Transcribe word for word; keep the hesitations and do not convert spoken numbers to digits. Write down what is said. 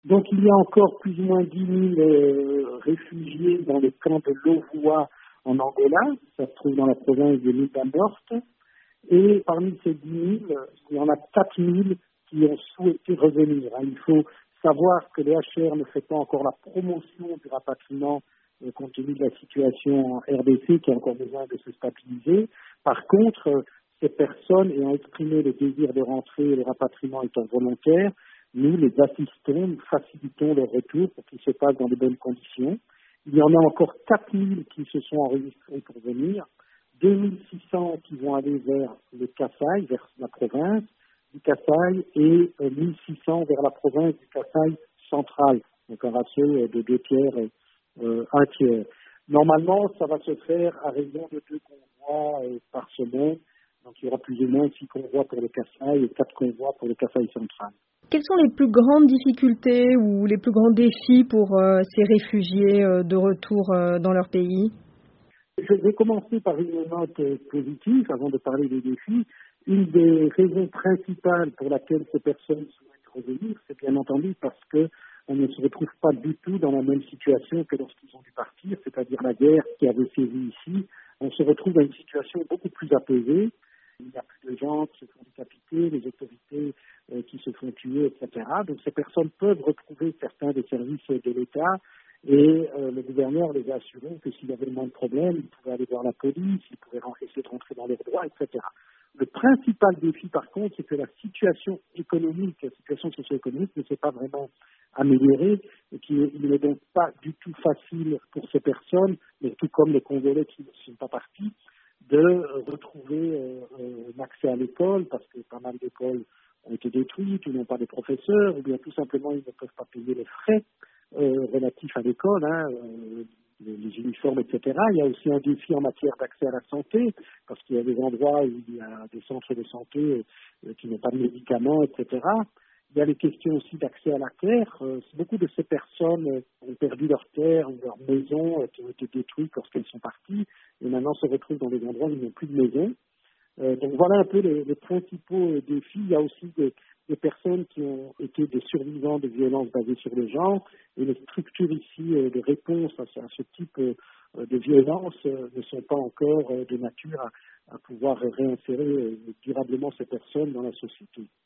Donc il y a encore plus ou moins dix mille euh, réfugiés dans les camps de Louvois en Angola, ça se trouve dans la province de l'Île Norte, et parmi ces dix mille, il y en a quatre mille qui ont souhaité revenir. hein. Il faut savoir que le H C R ne fait pas encore la promotion du rapatriement euh, compte tenu de la situation en R D C qui a encore besoin de se stabiliser. Par contre, euh, ces personnes ayant exprimé le désir de rentrer et le rapatriement étant volontaire, nous les assistons, nous facilitons leur retour pour qu'ils se passent dans de bonnes conditions. Il y en a encore quatre mille qui se sont enregistrés pour venir, deux mille six cents qui vont aller vers le Kasaï, vers la province du Kasaï, et euh, mille six cents vers la province du Kasaï central, donc un ratio euh, de deux tiers, euh, un tiers. Normalement, ça va se faire à raison de deux convois euh, par semaine, donc il y aura plus ou moins six convois pour le Kasaï et quatre convois pour le Kasaï central. Quelles sont les plus grandes difficultés ou les plus grands défis pour euh, ces réfugiés euh, de retour euh, dans leur pays? Je vais commencer par une note euh, positive avant de parler des défis. Une des raisons principales pour laquelle ces personnes souhaitent revenir, c'est bien entendu parce que on ne se retrouve pas du tout dans la même situation que lorsqu'ils ont dû partir, c'est-à-dire la guerre qui avait sévi ici. On se retrouve dans une situation beaucoup plus apaisée. Il n'y a plus de gens qui se font décapiter, les autorités euh, qui se font tuer, et cetera. Donc ces personnes peuvent retrouver certains des services de l'État et euh, le gouverneur les a assurés que s'il y avait le moins de problèmes, ils pouvaient aller voir la police, ils pouvaient ren- essayer de rentrer dans leurs droits, et cetera. Le principal défi, par contre, c'est que la situation économique, la situation socio-économique ne s'est pas vraiment améliorée et qu'il n'est donc pas du tout facile pour ces personnes, mais tout comme les Congolais qui ne sont pas partis, de euh, retrouver euh, euh, un accès à l'école, parce que pas mal d'écoles ont été détruites, ou n'ont pas de professeurs, ou bien tout simplement ils ne peuvent pas payer les frais euh, relatifs à l'école, hein, euh, les, les uniformes, et cetera. Il y a aussi un défi en matière d'accès à la santé, parce qu'il y a des endroits où il y a des centres de santé euh, qui n'ont pas de médicaments, et cetera. Il y a les questions aussi d'accès à la terre. Euh, beaucoup de ces personnes euh, ont perdu leur terre, leurs maisons euh, qui ont été détruites lorsqu'elles sont parties, et maintenant se retrouvent dans des endroits où ils n'ont plus de maison. Euh, donc voilà un peu les, les principaux euh, défis. Il y a aussi des, des personnes qui ont été des survivants de violences basées sur le genre, et les structures ici euh, de réponse à, ce à ce type euh, de violence euh, ne sont pas encore euh, de nature à, à pouvoir réinsérer euh, durablement ces personnes dans la société.